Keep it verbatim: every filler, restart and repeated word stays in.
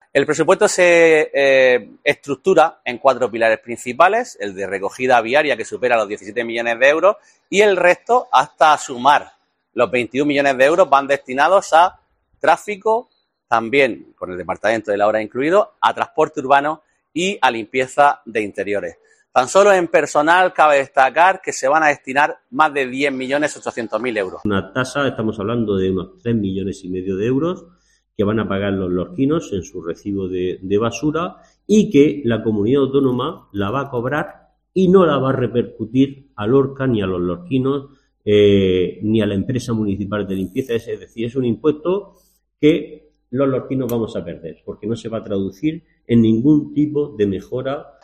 El presupuesto se eh, estructura en cuatro pilares principales: el de recogida viaria, que supera los diecisiete millones de euros, y el resto, hasta sumar los veintiún millones de euros, van destinados a tráfico, también con el departamento de la obra incluido, a transporte urbano y a limpieza de interiores. Tan solo en personal cabe destacar que se van a destinar más de diez millones ochocientos mil euros. Una tasa, estamos hablando de unos tres millones y medio de euros que van a pagar los lorquinos en su recibo de, de basura y que la comunidad autónoma la va a cobrar y no la va a repercutir a Lorca ni a los lorquinos eh, ni a la empresa municipal de limpieza. Es decir, es un impuesto que los lorquinos vamos a perder porque no se va a traducir en ningún tipo de mejora